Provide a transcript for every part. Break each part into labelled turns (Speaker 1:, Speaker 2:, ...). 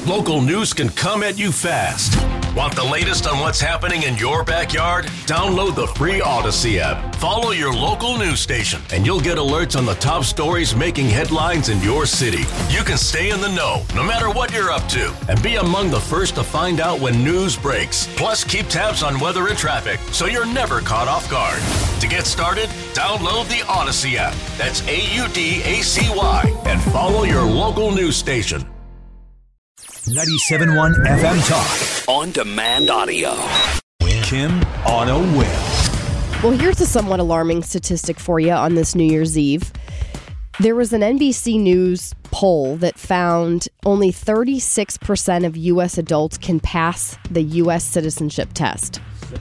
Speaker 1: Local news can come at you fast. Want the latest on what's happening in your backyard? Download the free Odyssey app. Follow your local news station, and you'll get alerts on the top stories making headlines in your city. You can stay in the know, no matter what you're up to, and be among the first to find out when news breaks. Plus, keep tabs on weather and traffic, so you're never caught off guard. To get started, download the Odyssey app. That's AUDACY, and follow your local news station.
Speaker 2: 97.1 FM Talk.
Speaker 3: On-demand audio.
Speaker 2: Kim on a whim.
Speaker 4: Well, here's a somewhat alarming statistic for you on this New Year's Eve. There was an NBC News poll that found only 36% of U.S. adults can pass the U.S. citizenship test.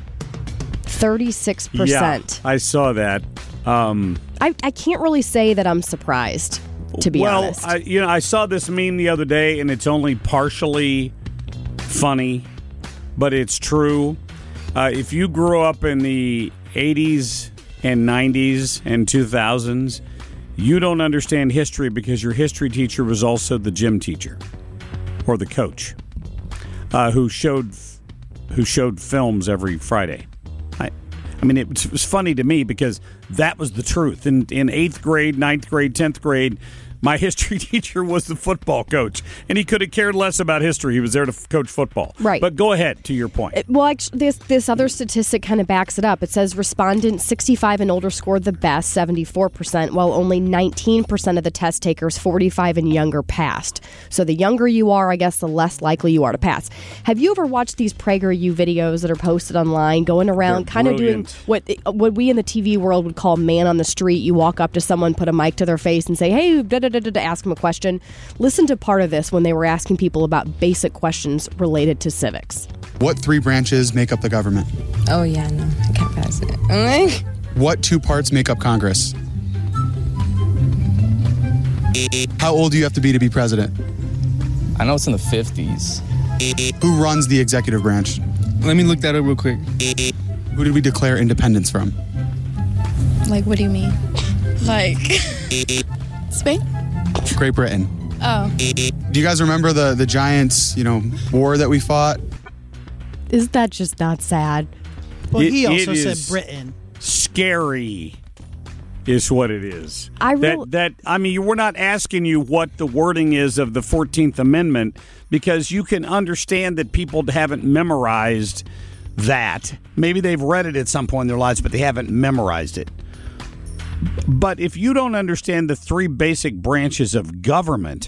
Speaker 4: 36%.
Speaker 5: Yeah, I saw that.
Speaker 4: I can't really say that I'm surprised, to be honest.
Speaker 5: Well, I saw this meme the other day, and it's only partially funny, but it's true. If you grew up in the 80s and 90s and 2000s, you don't understand history because your history teacher was also the gym teacher or the coach who showed films every Friday. I mean, it was funny to me because that was the truth. In 8th grade, 9th grade, 10th grade, my history teacher was the football coach, and he could have cared less about history. He was there to coach football.
Speaker 4: Right.
Speaker 5: But go ahead to your point.
Speaker 4: Well, actually, this other statistic kind of backs it up. It says respondents 65 and older scored the best, 74%, while only 19% of the test takers 45 and younger passed. So the younger you are, I guess, the less likely you are to pass. Have you ever watched these PragerU videos that are posted online, going around kind of doing what we in the TV world would call man on the street? You walk up to someone, put a mic to their face, and say, hey, to ask them a question. Listen to part of this when they were asking people about basic questions related to civics.
Speaker 6: What 3 branches make up the government?
Speaker 7: Oh, yeah, no, I can't pass it.
Speaker 6: What 2 parts make up Congress? How old do you have to be president?
Speaker 8: I know it's in the 50s.
Speaker 6: Who runs the executive branch?
Speaker 8: Let me look that up real quick.
Speaker 6: Who did we declare independence from?
Speaker 7: Like, what do you mean? Like... Spain?
Speaker 6: Great Britain.
Speaker 7: Oh.
Speaker 6: Do you guys remember the Giants, war that we fought?
Speaker 4: Is that just not sad?
Speaker 9: Well, he also said Britain.
Speaker 5: Scary is what it is.
Speaker 4: We're
Speaker 5: not asking you what the wording is of the 14th Amendment because you can understand that people haven't memorized that. Maybe they've read it at some point in their lives, but they haven't memorized it. But if you don't understand the 3 basic branches of government,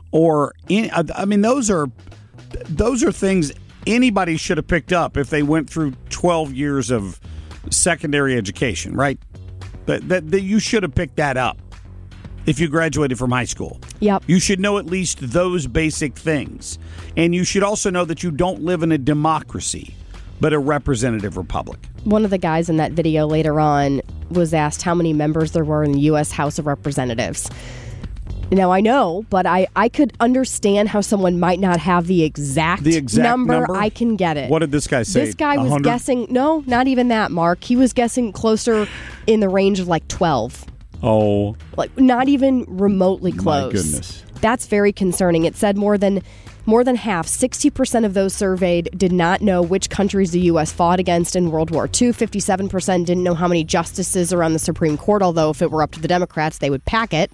Speaker 5: those are things anybody should have picked up if they went through 12 years of secondary education, right? That you should have picked that up if you graduated from high school.
Speaker 4: Yep.
Speaker 5: You should know at least those basic things. And you should also know that you don't live in a democracy, but a representative republic.
Speaker 4: One of the guys in that video later on was asked how many members there were in the U.S. House of Representatives. Now, I know, but I could understand how someone might not have the exact number. I can get it.
Speaker 5: What did this guy say?
Speaker 4: This guy was guessing, no, not even that, Mark. He was guessing closer in the range of like 12.
Speaker 5: Oh.
Speaker 4: Like not even remotely close.
Speaker 5: My goodness.
Speaker 4: That's very concerning. It said more than half, 60% of those surveyed did not know which countries the U.S. fought against in World War II. 57% didn't know how many justices are on the Supreme Court, although if it were up to the Democrats, they would pack it.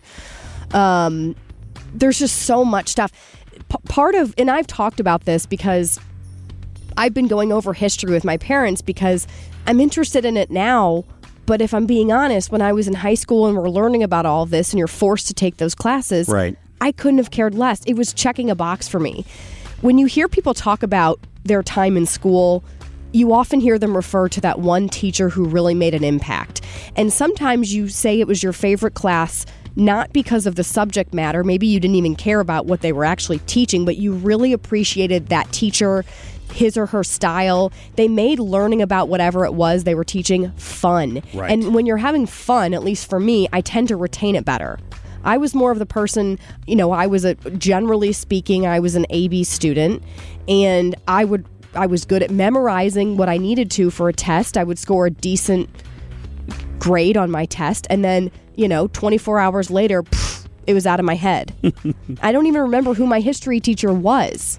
Speaker 4: There's just so much stuff. And I've talked about this because I've been going over history with my parents because I'm interested in it now. But if I'm being honest, when I was in high school and we're learning about all of this and you're forced to take those classes,
Speaker 5: right,
Speaker 4: I couldn't have cared less. It was checking a box for me. When you hear people talk about their time in school, you often hear them refer to that one teacher who really made an impact. And sometimes you say it was your favorite class, not because of the subject matter. Maybe you didn't even care about what they were actually teaching, but you really appreciated that teacher, his or her style. They made learning about whatever it was they were teaching fun.
Speaker 5: Right.
Speaker 4: And when you're having fun, at least for me, I tend to retain it better. I was more of the person, generally speaking, I was an AB student, and I was good at memorizing what I needed to for a test. I would score a decent grade on my test, and then, 24 hours later, it was out of my head. I don't even remember who my history teacher was.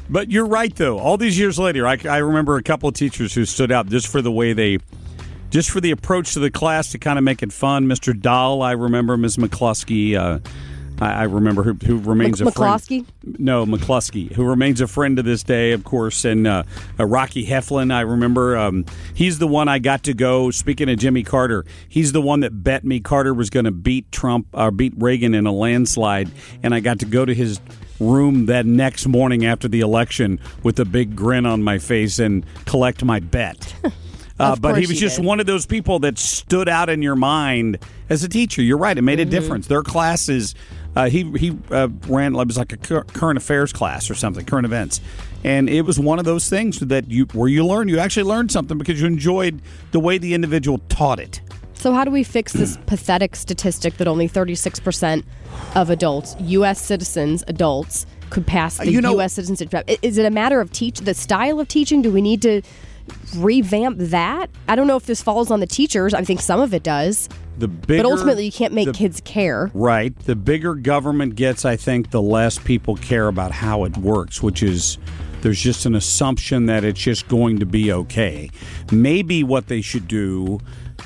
Speaker 5: But you're right, though. All these years later, I remember a couple of teachers who stood out just for the way just for the approach to the class to kind of make it fun. Mr. Dahl, I remember. Ms. McCluskey, I remember who remains a friend.
Speaker 4: McCluskey?
Speaker 5: No, McCluskey, who remains a friend to this day, of course. And Rocky Heflin, I remember. He's the one I got to go. Speaking of Jimmy Carter, he's the one that bet me Carter was going to beat Reagan in a landslide, and I got to go to his room that next morning after the election with a big grin on my face and collect my bet. But he was just one of those people that stood out in your mind as a teacher. You're right; it made a difference. Their classes. He ran, it was like a current affairs class or something, current events. And it was one of those things that you actually learned something because you enjoyed the way the individual taught it.
Speaker 4: So how do we fix this pathetic statistic that only 36% of adults, U.S. citizens, adults, could pass the U.S. citizenship? Is it a matter of the style of teaching? Do we need to revamp that? I don't know if this falls on the teachers. I think some of it does. But ultimately, you can't make kids care.
Speaker 5: Right. The bigger government gets, I think, the less people care about how it works, which is there's just an assumption that it's just going to be okay. Maybe what they should do,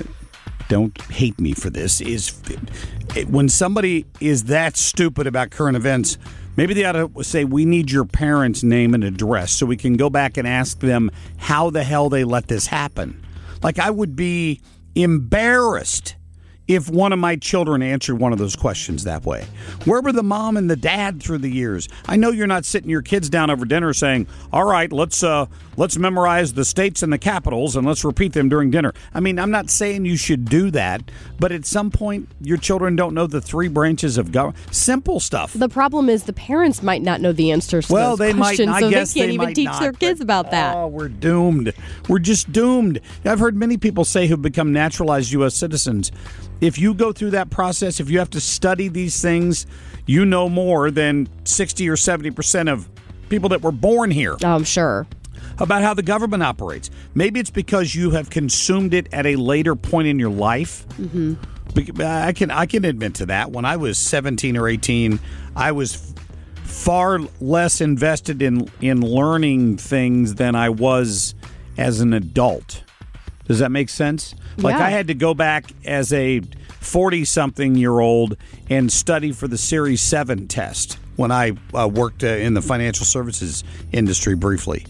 Speaker 5: don't hate me for this, is when somebody is that stupid about current events, maybe they ought to say, we need your parents' name and address so we can go back and ask them how the hell they let this happen. Like, I would be embarrassed if one of my children answered one of those questions that way. Where were the mom and the dad through the years? I know you're not sitting your kids down over dinner saying, all right, let's memorize the states and the capitals and let's repeat them during dinner. I mean, I'm not saying you should do that, but at some point, your children don't know the three branches of government. Simple stuff.
Speaker 4: The problem is the parents might not know the answers to those questions, so they can't even teach their kids about that.
Speaker 5: Oh, we're doomed. We're just doomed. I've heard many people say who've become naturalized U.S. citizens, if you go through that process, if you have to study these things, you know more than 60 or 70% of people that were born here.
Speaker 4: Oh, I'm sure.
Speaker 5: About how the government operates. Maybe it's because you have consumed it at a later point in your life. Mm-hmm. I can admit to that. When I was 17 or 18, I was far less invested in learning things than I was as an adult. Does that make sense? Like, I had to go back as a 40-something-year-old and study for the Series 7 test when I worked in the financial services industry briefly.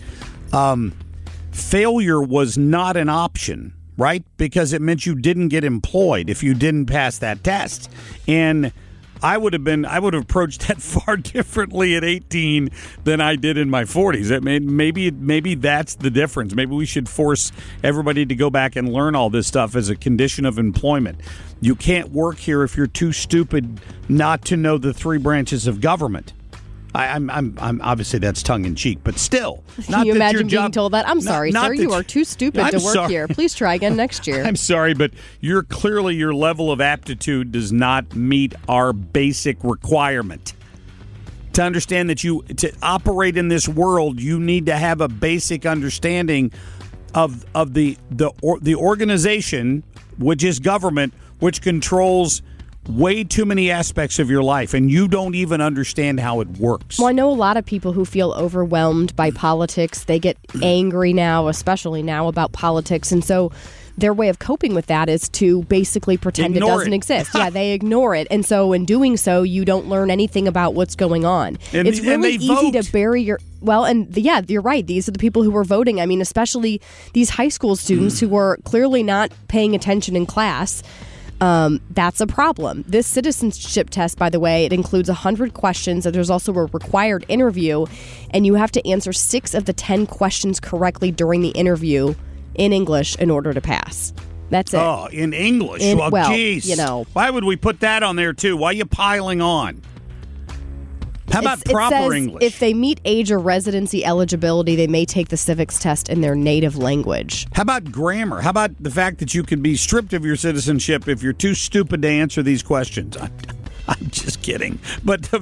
Speaker 5: Failure was not an option, right? Because it meant you didn't get employed if you didn't pass that test. And I would have approached that far differently at 18 than I did in my 40s. Maybe that's the difference. Maybe we should force everybody to go back and learn all this stuff as a condition of employment. You can't work here if you're too stupid not to know the three branches of government. I'm obviously that's tongue in cheek, but still.
Speaker 4: Can you imagine being told that? I'm sorry, sir. You are too stupid to work here. Please try again next year.
Speaker 5: I'm sorry, but your level of aptitude does not meet our basic requirement. To understand that to operate in this world, you need to have a basic understanding of the organization, which is government, which controls way too many aspects of your life, and you don't even understand how it works.
Speaker 4: Well, I know a lot of people who feel overwhelmed by politics. They get angry now, especially now, about politics, and so their way of coping with that is to basically pretend it doesn't exist. Yeah, they ignore it, and so in doing so, you don't learn anything about what's going on. It's really easy to bury your... Well, and yeah, you're right. These are the people who were voting. I mean, especially these high school students who were clearly not paying attention in class. That's a problem. This citizenship test, by the way, it includes 100 questions. And there's also a required interview, and you have to answer 6 of the 10 questions correctly during the interview in English in order to pass. That's it.
Speaker 5: Oh, in English? Well, geez.
Speaker 4: You know.
Speaker 5: Why would we put that on there, too? Why are you piling on? How about proper English?
Speaker 4: If they meet age or residency eligibility, they may take the civics test in their native language.
Speaker 5: How about grammar? How about the fact that you can be stripped of your citizenship if you're too stupid to answer these questions? I'm just kidding. But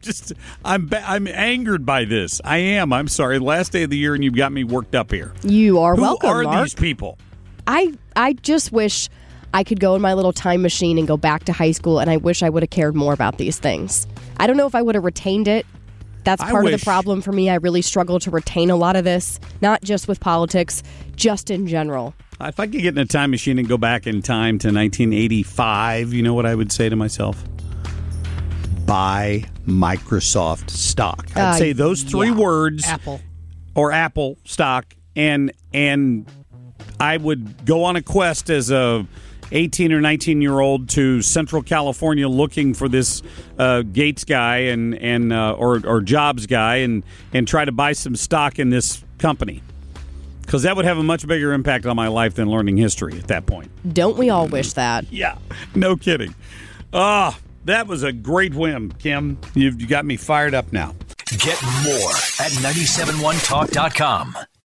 Speaker 5: I'm angered by this. I am. I'm sorry. Last day of the year, and you've got me worked up here.
Speaker 4: You are welcome,
Speaker 5: Mark. Who are
Speaker 4: these
Speaker 5: people?
Speaker 4: I just wish I could go in my little time machine and go back to high school, and I wish I would have cared more about these things. I don't know if I would have retained it That's part of the problem for me. I really struggle to retain a lot of this, not just with politics, just in general.
Speaker 5: If I could get in a time machine and go back in time to 1985, you know what I would say to myself? Buy Microsoft stock. I'd say those three words.
Speaker 9: Apple.
Speaker 5: Or Apple stock. And I would go on a quest as a 18 or 19-year-old to Central California looking for this Gates guy or Jobs guy and try to buy some stock in this company. Because that would have a much bigger impact on my life than learning history at that point.
Speaker 4: Don't we all wish that?
Speaker 5: Yeah, no kidding. That was a great whim, Kim. You got me fired up now.
Speaker 2: Get more at 971talk.com.